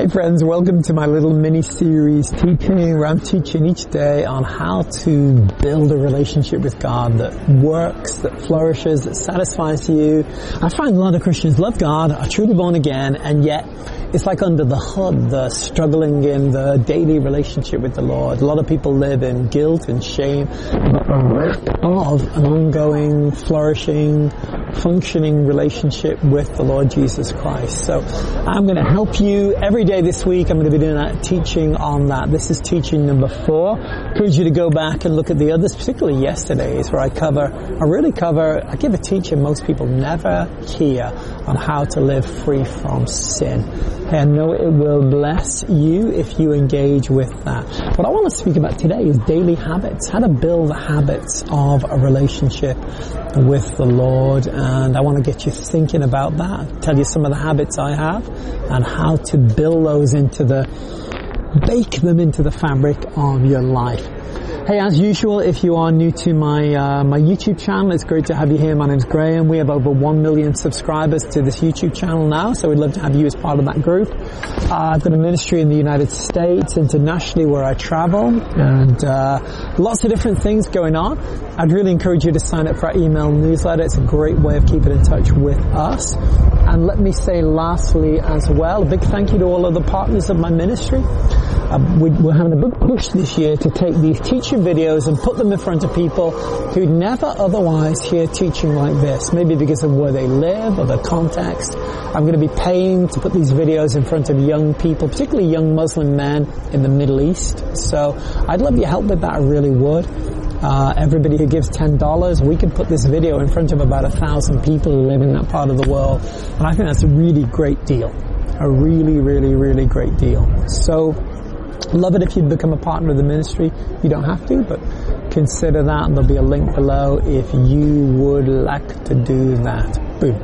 Hey friends, welcome to my little mini-series teaching where I'm teaching each day on how to build a relationship with God that works, that flourishes, that satisfies you. I find a lot of Christians love God, are truly born again, and yet it's like under the hood, they're struggling in the daily relationship with the Lord. A lot of people live in guilt and shame of an ongoing, flourishing, functioning relationship with the Lord Jesus Christ. So I'm going to help you every day this week. I'm going to be doing that teaching on that. This is teaching number 4. I encourage you to go back and look at the others, particularly yesterday's, where I give a teaching most people never hear on how to live free from sin. I know it will bless you if you engage with that. What I want to speak about today is daily habits, how to build the habits of a relationship with the Lord. And I want to get you thinking about that, tell you some of the habits I have and how to bake them into the fabric of your life. Hey, as usual, if you are new to my YouTube channel, it's great to have you here. My name's Graham. We have over 1 million subscribers to this YouTube channel now, so we'd love to have you as part of that group. I've got a ministry in the United States, internationally, where I travel, and lots of different things going on. I'd really encourage you to sign up for our email newsletter. It's a great way of keeping in touch with us. And let me say lastly as well, a big thank you to all of the partners of my ministry. We're having a big push this year to take these teaching videos and put them in front of people who'd never otherwise hear teaching like this, maybe because of where they live or the context. I'm going to be paying to put these videos in front of young people, particularly young Muslim men in the Middle East. So I'd love your help with that, I really would. Everybody who gives $10, we can put this video in front of about 1,000 people who live in that part of the world. And I think that's a really great deal. A really, really, really great deal. So, love it if you'd become a partner of the ministry. You don't have to, but consider that, and there'll be a link below if you would like to do that. Boom.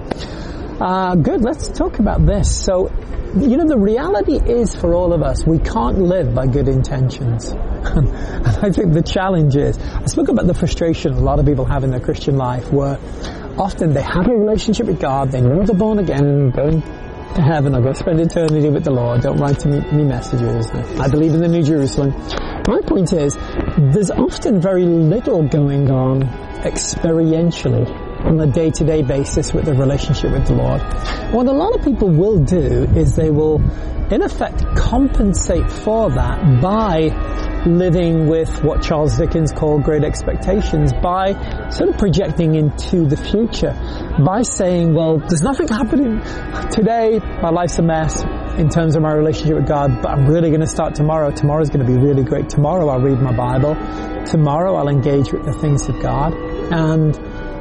Good, let's talk about this. So, the reality is for all of us, we can't live by good intentions. And I think the challenge is, I spoke about the frustration a lot of people have in their Christian life, where often they have a relationship with God, they know they're born again, going to heaven, I'll go spend eternity with the Lord, don't write to me messages, I believe in the New Jerusalem. My point is, there's often very little going on experientially on a day-to-day basis with the relationship with the Lord. What a lot of people will do is they will, in effect, compensate for that by living with what Charles Dickens called great expectations, by sort of projecting into the future, by saying, well, there's nothing happening today, my life's a mess in terms of my relationship with God, but I'm really going to start tomorrow. Tomorrow's going to be really great. Tomorrow I'll read my Bible. Tomorrow I'll engage with the things of God. And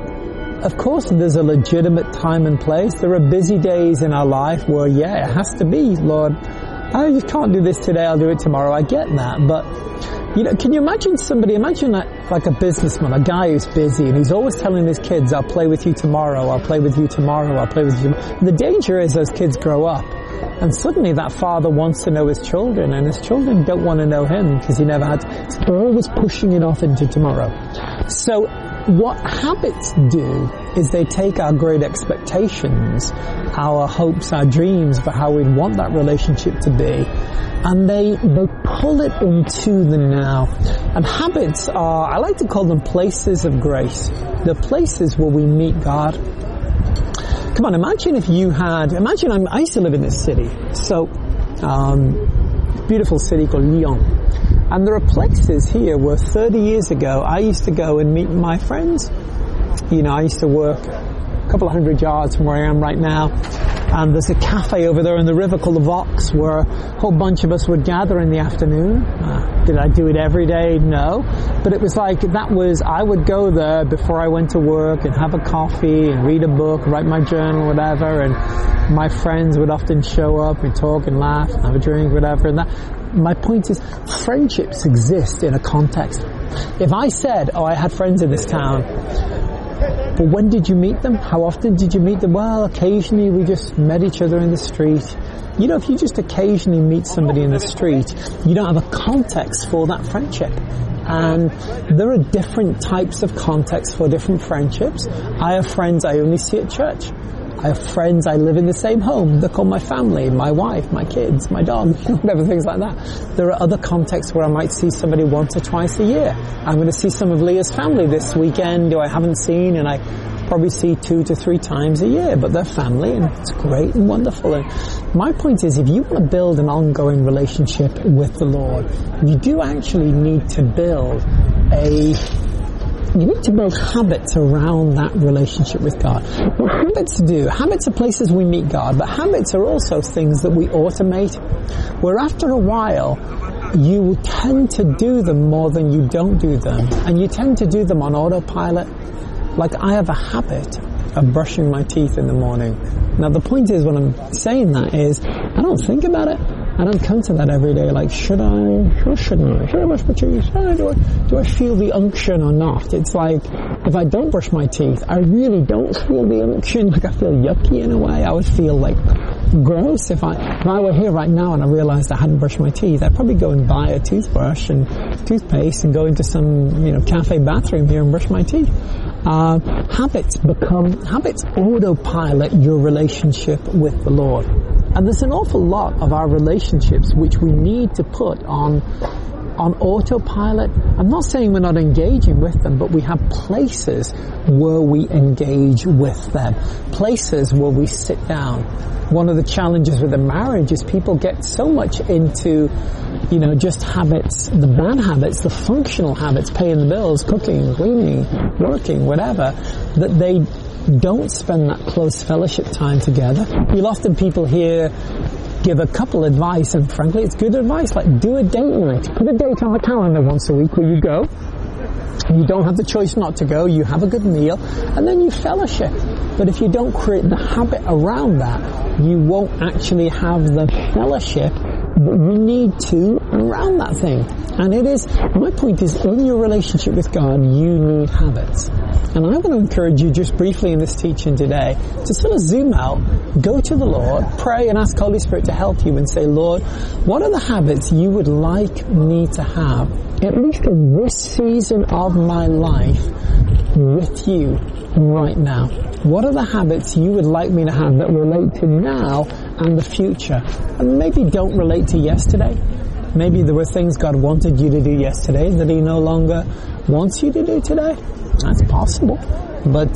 of course, there's a legitimate time and place. There are busy days in our life where, it has to be, Lord, I just can't do this today, I'll do it tomorrow. I get that. But, can you imagine like a businessman, a guy who's busy, and he's always telling his kids, I'll play with you tomorrow, I'll play with you tomorrow, I'll play with you tomorrow. The danger is those kids grow up, and suddenly that father wants to know his children, and his children don't want to know him because he never had to. They're always pushing it off into tomorrow. So, what habits do is they take our great expectations, our hopes, our dreams for how we'd want that relationship to be, and they pull it into the now. And habits are, I like to call them places of grace. They're places where we meet God. Come on, imagine I used to live in this city. So, beautiful city called Lyon. And there are places here where 30 years ago, I used to go and meet my friends. I used to work a couple of 100 yards from where I am right now. And there's a cafe over there in the river called the Vox, where a whole bunch of us would gather in the afternoon. Did I do it every day? No. But it was like, I would go there before I went to work and have a coffee and read a book, write my journal, whatever. And my friends would often show up, we'd talk and laugh, and have a drink, whatever. And my point is, friendships exist in a context. If I said, I had friends in this town, but when did you meet them? How often did you meet them? Well, occasionally we just met each other in the street. If you just occasionally meet somebody in the street, you don't have a context for that friendship. And there are different types of contexts for different friendships. I have friends I only see at church. I have friends, I live in the same home. They're called my family, my wife, my kids, my dog, whatever, things like that. There are other contexts where I might see somebody once or twice a year. I'm going to see some of Leah's family this weekend who I haven't seen, and I probably see 2 to 3 times a year, but they're family, and it's great and wonderful. And my point is, if you want to build an ongoing relationship with the Lord, you do actually need to build habits around that relationship with God. What habits do? Habits are places we meet God, but habits are also things that we automate, where after a while, you will tend to do them more than you don't do them, and you tend to do them on autopilot. Like, I have a habit of brushing my teeth in the morning. Now, the point is, when I'm saying that is, I don't think about it. I don't come to that every day, like, should I or shouldn't I? Should I brush my teeth? Do I feel the unction or not? It's like, if I don't brush my teeth, I really don't feel the unction. Like, I feel yucky in a way. I would feel like gross if I were here right now and I realized I hadn't brushed my teeth. I'd probably go and buy a toothbrush and toothpaste and go into some, cafe bathroom here and brush my teeth. Habits autopilot your relationship with the Lord. And there's an awful lot of our relationships which we need to put on autopilot. I'm not saying we're not engaging with them, but we have places where we engage with them. Places where we sit down. One of the challenges with a marriage is people get so much into, just habits, the bad habits, the functional habits, paying the bills, cooking, cleaning, working, whatever, that they don't spend that close fellowship time together. You'll often people hear give a couple advice, and frankly it's good advice, like do a date night. Put a date on the calendar once a week where you go. You don't have the choice not to go, you have a good meal, and then you fellowship. But if you don't create the habit around that, you won't actually have the fellowship that you need to around that thing. And my point is, in your relationship with God, you need habits. And I want to encourage you just briefly in this teaching today to sort of zoom out, go to the Lord, pray and ask Holy Spirit to help you and say, Lord, what are the habits you would like me to have, at least in this season of my life, with you right now? What are the habits you would like me to have that relate to now and the future? And maybe don't relate to yesterday. Maybe there were things God wanted you to do yesterday that He no longer wants you to do today. That's possible. But,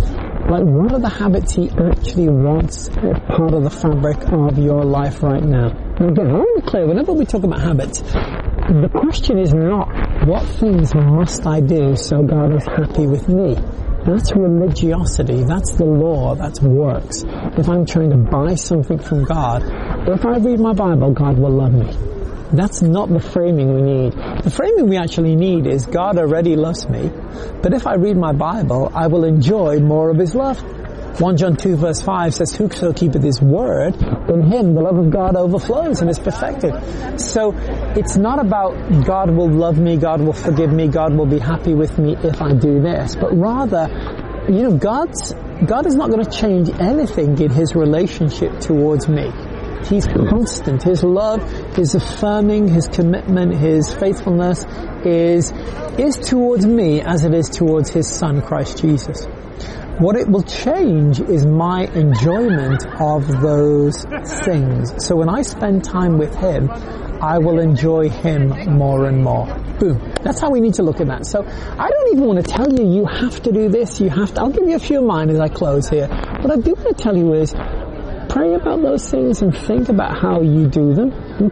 what are the habits He actually wants as part of the fabric of your life right now? And again, I want to be clear, whenever we talk about habits, the question is not, what things must I do so God is happy with me? That's religiosity. That's the law. That's works. If I'm trying to buy something from God, if I read my Bible, God will love me. That's not the framing we need. The framing we actually need is God already loves me, but if I read my Bible, I will enjoy more of His love. 1 John 2 verse 5 says, whoso keepeth His word, in him the love of God overflows and is perfected. So it's not about God will love me, God will forgive me, God will be happy with me if I do this, but rather, God is not going to change anything in His relationship towards me. He's constant. His love, His affirming, His commitment, His faithfulness is towards me as it is towards His Son, Christ Jesus. What it will change is my enjoyment of those things. So when I spend time with Him, I will enjoy Him more and more. Boom. That's how we need to look at that. So I don't even want to tell you, you have to do this, I'll give you a few of mine as I close here. What I do want to tell you is, pray about those things and think about how you do them.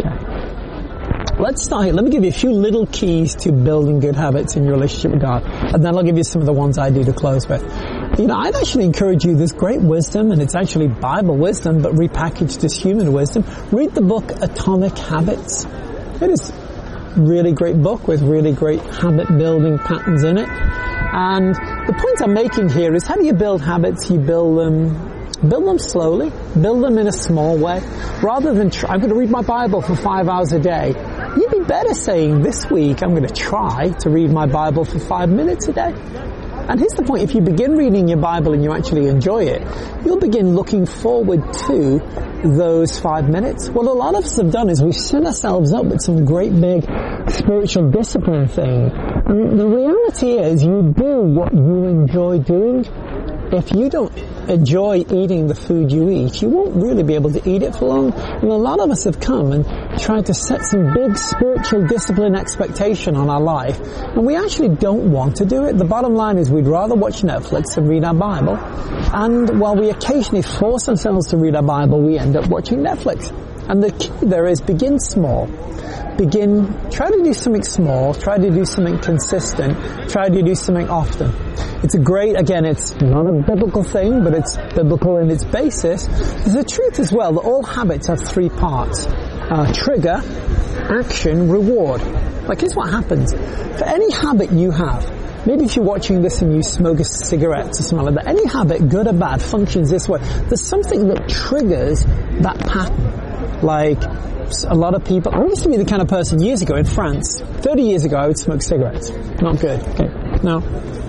Okay. Let's start here. Let me give you a few little keys to building good habits in your relationship with God. And then I'll give you some of the ones I do to close with. I'd actually encourage you, there's great wisdom, and it's actually Bible wisdom, but repackaged as human wisdom. Read the book Atomic Habits. It is a really great book with really great habit building patterns in it. And the point I'm making here is, how do you build habits? You build them slowly. Build them in a small way. Rather than I'm going to read my Bible for 5 hours a day. You'd be better saying, this week I'm going to try to read my Bible for 5 minutes a day. And here's the point, if you begin reading your Bible and you actually enjoy it, you'll begin looking forward to those 5 minutes. What a lot of us have done is we've set ourselves up with some great big spiritual discipline thing. And the reality is, you do what you enjoy doing. if you don't enjoy eating the food you eat, you won't really be able to eat it for long. And a lot of us have come and tried to set some big spiritual discipline expectation on our life, and we actually don't want to do it. The bottom line is we'd rather watch Netflix than read our Bible, and while we occasionally force ourselves to read our Bible, we end up watching Netflix. And the key there is begin small. Try to do something small, try to do something consistent, try to do something often. It's it's not a biblical thing, but it's biblical in its basis. There's the truth as well that all habits have three parts. Trigger, action, reward. Like, here's what happens. For any habit you have, maybe if you're watching this and you smoke a cigarette or something like that, any habit, good or bad, functions this way. There's something that triggers that pattern. Like, a lot of people, I used to be the kind of person years ago in France, 30 years ago, I would smoke cigarettes. Not good. Okay. Now,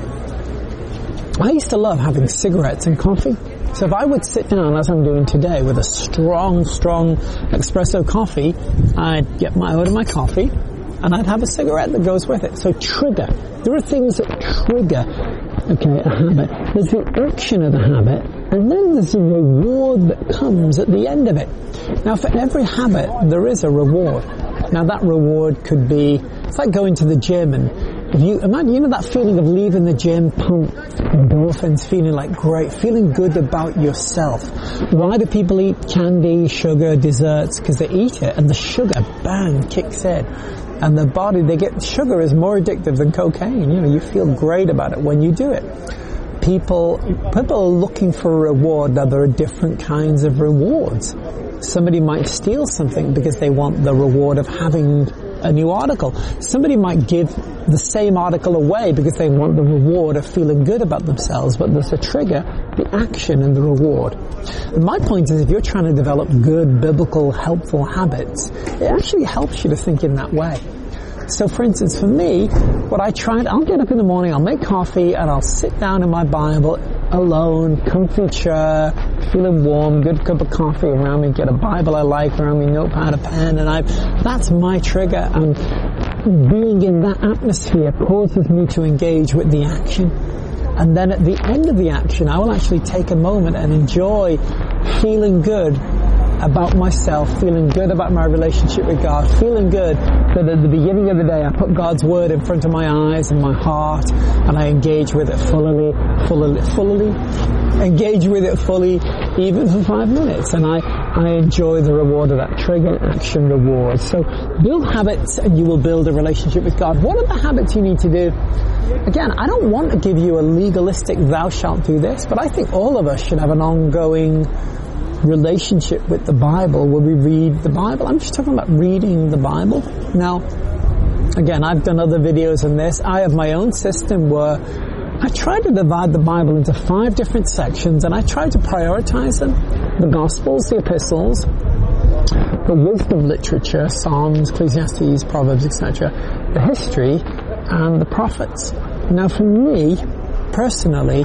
I used to love having cigarettes and coffee. So if I would sit down, as I'm doing today, with a strong espresso coffee, I'd order my coffee, and I'd have a cigarette that goes with it. So trigger. There are things that trigger, a habit. There's the action of the habit, and then there's the reward that comes at the end of it. Now, for every habit, there is a reward. Now, that reward could be, it's like going to the gym, and if you imagine, that feeling of leaving the gym, pump, endorphins, feeling like great, feeling good about yourself. Why do people eat candy, sugar, desserts? Because they eat it, and the sugar, bang, kicks in. And the body, sugar is more addictive than cocaine. You feel great about it when you do it. People are looking for a reward. Now, there are different kinds of rewards. Somebody might steal something because they want the reward of having a new article. Somebody might give the same article away because they want the reward of feeling good about themselves, but there's a trigger, the action and the reward. And my point is, if you're trying to develop good, biblical, helpful habits, it actually helps you to think in that way. So, for instance, for me, I'll get up in the morning, I'll make coffee, and I'll sit down in my Bible alone, comfy chair, feeling warm, good cup of coffee around me, get a Bible I like around me, notepad, a pen, and that's my trigger. And being in that atmosphere causes me to engage with the action. And then at the end of the action, I will actually take a moment and enjoy feeling good about myself, feeling good about my relationship with God, feeling good that at the beginning of the day I put God's Word in front of my eyes and my heart, and I engage with it fully, engage with it fully, even for 5 minutes, and I enjoy the reward of that trigger, action, reward. So build habits and you will build a relationship with God. What are the habits you need to do? Again, I don't want to give you a legalistic thou shalt do this, but I think all of us should have an ongoing relationship with the Bible where we read the Bible. I'm just talking about reading the Bible. Now, again, I've done other videos on this. I have my own system where I try to divide the Bible into 5 different sections, and I try to prioritize them. The Gospels, the Epistles, the wisdom literature, Psalms, Ecclesiastes, Proverbs, etc., the history, and the prophets. Now, for me, personally,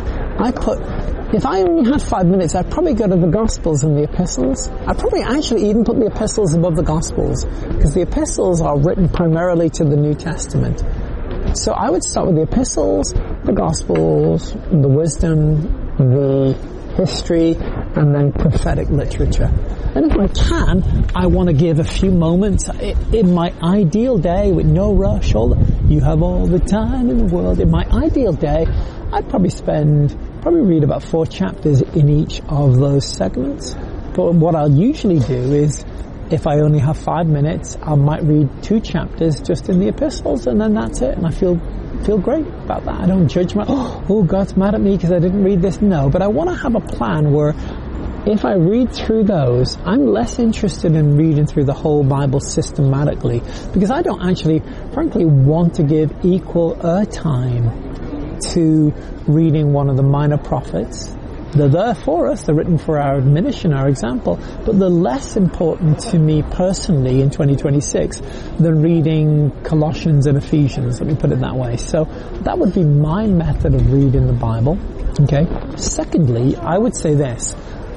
if I only had 5 minutes, I'd probably go to the Gospels and the Epistles. I'd probably actually even put the Epistles above the Gospels, because the Epistles are written primarily to the New Testament. So I would start with the Epistles, the Gospels, the wisdom, the history, and then prophetic literature. And if I can, I want to give a few moments in my ideal day with no rush. You have all the time in the world. In my ideal day, I'd probably read about 4 chapters in each of those segments. But what I'll usually do is, if I only have 5 minutes, I might read 2 chapters just in the epistles, and then that's it. And I feel great about that. I don't judge God's mad at me because I didn't read this. No, but I want to have a plan where if I read through those, I'm less interested in reading through the whole Bible systematically, because I don't actually, frankly, want to give equal airtime to reading one of the minor prophets. They're there for us, they're written for our admonition, our example, but they're less important to me personally in 2026 than reading Colossians and Ephesians, let me put it that way. So that would be my method of reading the Bible. Okay. Secondly, I would say this.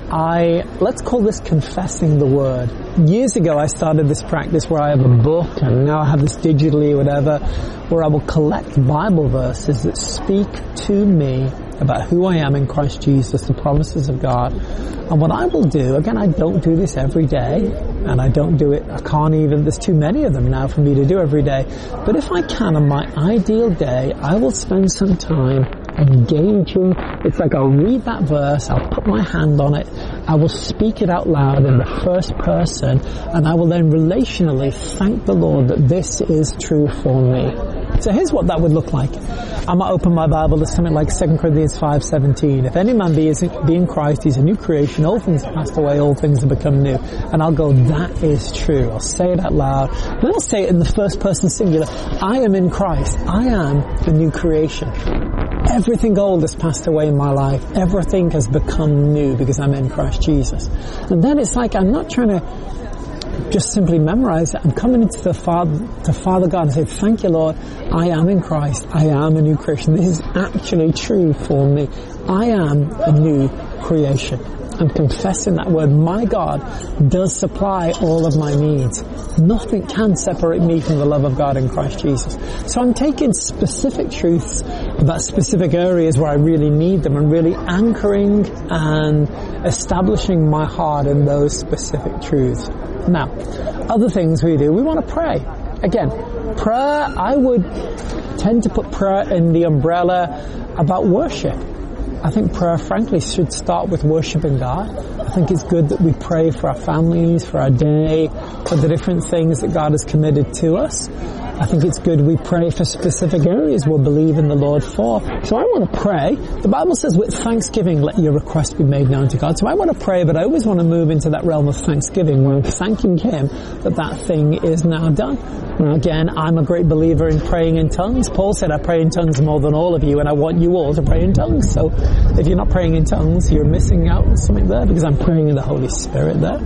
let's call this confessing the word. Years ago I started this practice where I have a book, and now I have this digitally or whatever, where I will collect Bible verses that speak to me about who I am in Christ Jesus, the promises of God. And what I will do, again, I don't do this every day, and I don't do it, I can't even, there's too many of them now for me to do every day. But if I can, on my ideal day, I will spend some time engaging. It's like I'll read that verse, I'll put my hand on it, I will speak it out loud in the first person, and I will then relationally thank the Lord that this is true for me. So here's what that would look like. I might open my Bible to something like 2 Corinthians 5:17. If any man be in Christ, he's a new creation. All things have passed away, all things have become new. And I'll go, that is true. I'll say it out loud. Then I'll say it in the first person singular. I am in Christ. I am the new creation. Everything old has passed away in my life. Everything has become new because I'm in Christ Jesus. And then it's like I'm not trying to just simply memorize it. I'm coming into the Father God and say, thank you, Lord, I am in Christ. I am a new creation. This is actually true for me. I am a new creation. I'm confessing that word. My God does supply all of my needs. Nothing can separate me from the love of God in Christ Jesus. So I'm taking specific truths about specific areas where I really need them and really anchoring and establishing my heart in those specific truths. Now, other things we do, we want to pray. Again, prayer, I would tend to put prayer in the umbrella about worship. I think prayer, frankly, should start with worshiping God. I think it's good that we pray for our families, for our day, for the different things that God has committed to us. I think it's good we pray for specific areas we'll believe in the Lord for. So I want to pray. The Bible says with thanksgiving, let your requests be made known to God. So I want to pray, but I always want to move into that realm of thanksgiving where I'm thanking Him that that thing is now done. Now again, I'm a great believer in praying in tongues. Paul said I pray in tongues more than all of you, and I want you all to pray in tongues. So if you're not praying in tongues, you're missing out on something there, because I'm praying in the Holy Spirit there.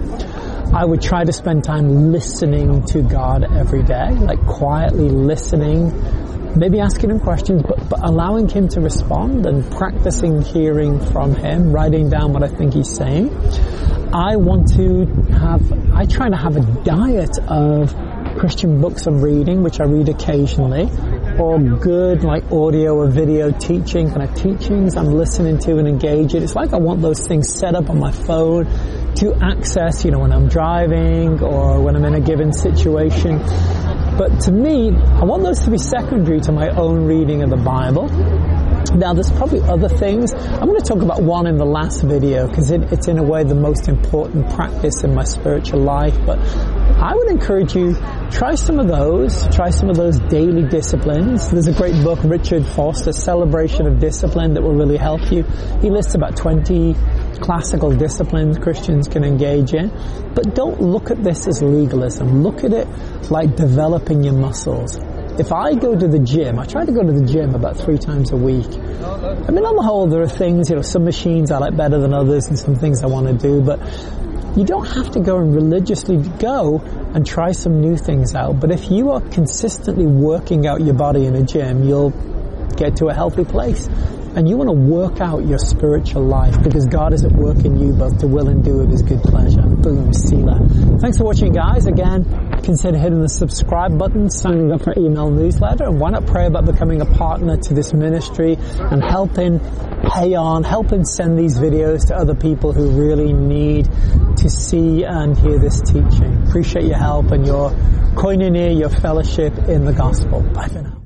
I would try to spend time listening to God every day, like quietly listening, maybe asking Him questions, but allowing Him to respond and practicing hearing from Him, writing down what I think He's saying. I try to have a diet of Christian books I'm reading, which I read occasionally, or good like audio or video teaching, kind of teachings I'm listening to and engage in. It's like I want those things set up on my phone to access, when I'm driving or when I'm in a given situation. But to me, I want those to be secondary to my own reading of the Bible. Now, there's probably other things. I'm going to talk about one in the last video because it's in a way the most important practice in my spiritual life. But I would encourage you, try some of those daily disciplines. There's a great book, Richard Foster, Celebration of Discipline, that will really help you. He lists about 20 classical disciplines Christians can engage in. But don't look at this as legalism. Look at it like developing your muscles. If I go to the gym, I try to go to the gym about 3 times a week. I mean, on the whole, there are things, some machines I like better than others and some things I want to do, but you don't have to go and religiously go and try some new things out. But if you are consistently working out your body in a gym, you'll get to a healthy place. And you want to work out your spiritual life because God is at work in you both to will and do of His good pleasure. Boom, Selah. Thanks for watching, guys. Again, consider hitting the subscribe button, signing up for our email newsletter, and why not pray about becoming a partner to this ministry and helping send these videos to other people who really need to see and hear this teaching. Appreciate your help and your koinonia, your fellowship in the gospel. Bye for now.